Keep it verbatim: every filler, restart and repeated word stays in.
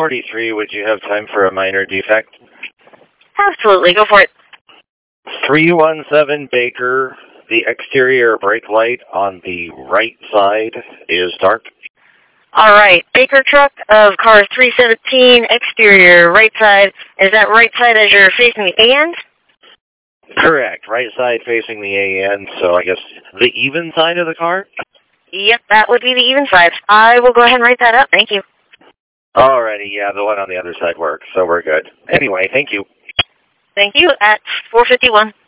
forty-three, would you have time for a minor defect? Absolutely, go for it. three one seven Baker, the exterior brake light on the right side is dark. All right, Baker truck of car three seventeen, exterior, right side. Is that right side as you're facing the A end? Correct, right side facing the A end, so I guess the even side of the car? Yep, that would be the even side. I will go ahead and write that up, thank you. Alrighty, yeah, the one on the other side works, so we're good. Anyway, thank you. Thank you, at four fifty-one.